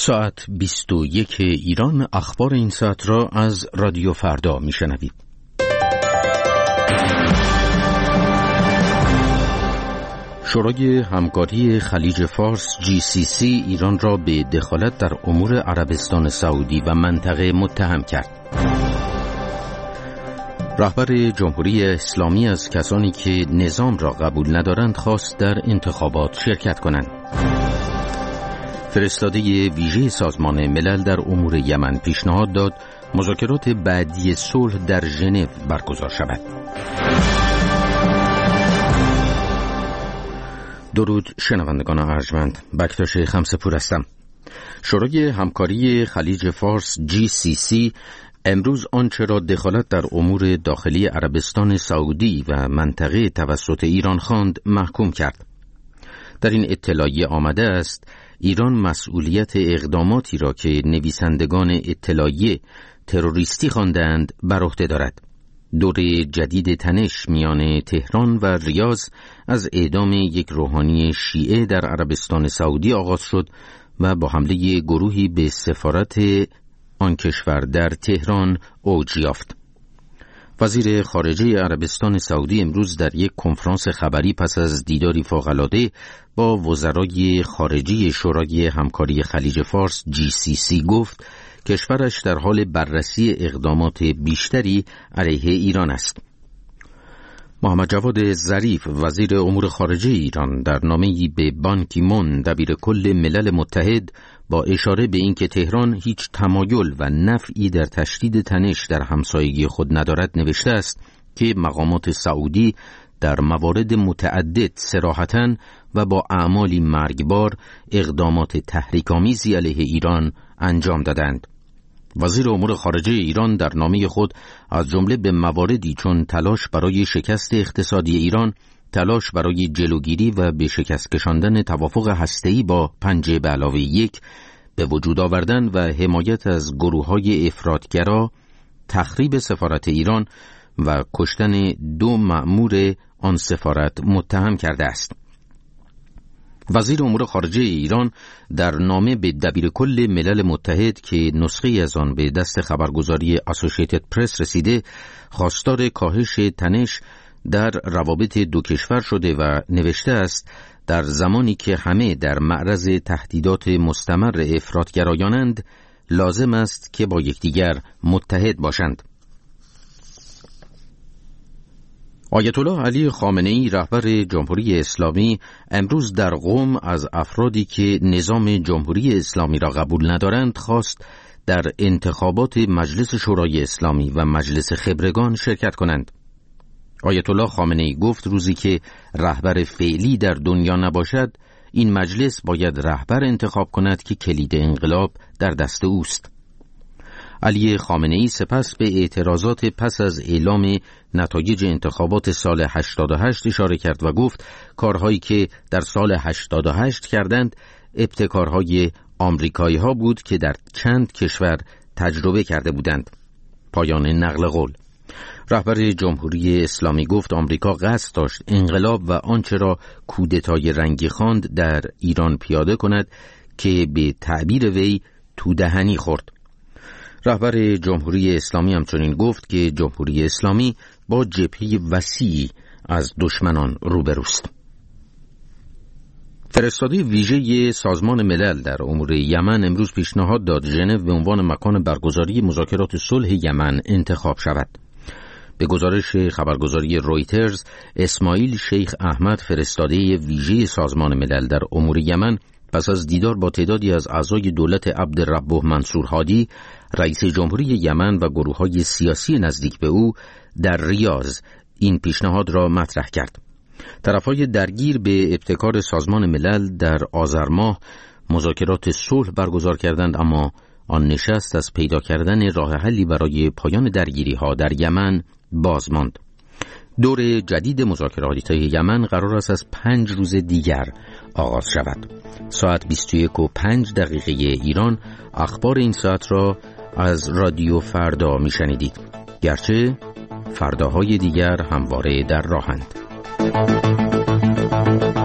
ساعت 21 ایران. اخبار این ساعت را از رادیو فردا میشنوید. شورای همکاری خلیج فارس GCC ایران را به دخالت در امور عربستان سعودی و منطقه متهم کرد. رهبر جمهوری اسلامی از کسانی که نظام را قبول ندارند خواست در انتخابات شرکت کنند. فرستاده ویژه سازمان ملل در امور یمن پیشنهاد داد مذاکرات بعدی صلح در ژنو برگزار شود. درود شنوندگان ارجمند، بکتاش خمسه‌پور هستم. شورای همکاری خلیج فارس GCC امروز آنچه را دخالت در امور داخلی عربستان سعودی و منطقه توسط ایران خواند محکوم کرد. در این اطلاعیه آمده است ایران مسئولیت اقداماتی را که نویسندگان اطلاعیه تروریستی خواندند بر عهده دارد. دور جدید تنش میان تهران و ریاض از اعدام یک روحانی شیعه در عربستان سعودی آغاز شد و با حمله گروهی به سفارت آن کشور در تهران اوج یافت. وزیر خارجه عربستان سعودی امروز در یک کنفرانس خبری پس از دیداری فوق‌العاده با وزرای خارجه شورای همکاری خلیج فارس GCC گفت کشورش در حال بررسی اقدامات بیشتری علیه ایران است. محمد جواد ظریف وزیر امور خارجه ایران در نامه‌ای به بان کی مون دبیر کل ملل متحد با اشاره به اینکه تهران هیچ تمایل و نفعی در تشدید تنش در همسایگی خود ندارد نوشته است که مقامات سعودی در موارد متعدد صراحتاً و با اعمالی مرگبار اقدامات تحریک‌آمیزی علیه ایران انجام دادند. وزیر امور خارجه ایران در نامه خود از جمله به مواردی چون تلاش برای شکست اقتصادی ایران، تلاش برای جلوگیری و به شکست کشاندن توافق هسته‌ای با 5+1 به وجود آوردن و حمایت از گروه‌های افراطگرا، تخریب سفارت ایران و کشتن 2 مأمور آن سفارت متهم کرده است. وزیر امور خارجه ایران در نامه به دبیر کل ملل متحد که نسخه از آن به دست خبرگزاری اسوسییتد پرس رسیده خواستار کاهش تنش در روابط دو کشور شده و نوشته است در زمانی که همه در معرض تهدیدات مستمر افراطگرایانند لازم است که با یکدیگر متحد باشند. آیت الله علی خامنه‌ای رهبر جمهوری اسلامی امروز در قم از افرادی که نظام جمهوری اسلامی را قبول ندارند خواست در انتخابات مجلس شورای اسلامی و مجلس خبرگان شرکت کنند. آیت الله خامنه‌ای گفت روزی که رهبر فعلی در دنیا نباشد این مجلس باید رهبر انتخاب کند که کلید انقلاب در دست اوست. علی خامنه‌ای سپس به اعتراضات پس از اعلام نتایج انتخابات سال 88 اشاره کرد و گفت کارهایی که در سال 88 کردند ابتکارهای آمریکایی ها بود که در چند کشور تجربه کرده بودند. پایان نقل قول. رهبر جمهوری اسلامی گفت آمریکا قصد داشت انقلاب و آنچه را کودتای رنگی خواند در ایران پیاده کند که به تعبیر وی تودهنی خورد. رهبر جمهوری اسلامی همچنین گفت که جمهوری اسلامی با جبهه وسیعی از دشمنان روبروست. فرستاده ویژه سازمان ملل در امور یمن امروز پیشنهاد داد ژنو به عنوان مکان برگزاری مذاکرات صلح یمن انتخاب شود. به گزارش خبرگزاری رویترز، اسماعیل شیخ احمد فرستاده ویژه سازمان ملل در امور یمن پس از دیدار با تعدادی از اعضای دولت عبدالربه منصور هادی، رئیس جمهوری یمن و گروه‌های سیاسی نزدیک به او در ریاض این پیشنهاد را مطرح کرد. طرف‌های درگیر به ابتکار سازمان ملل در آذر ماه مذاکرات صلح برگزار کردند، اما آن نشست از پیدا کردن راه حلی برای پایان درگیری‌ها در یمن باز ماند. دور جدید مذاکرات یمن قرار است از 5 روز دیگر آغاز شود. ساعت 21:05 ایران اخبار این ساعت را از رادیو فردا میشنیدید. گرچه فرداهای دیگر همواره در راهند.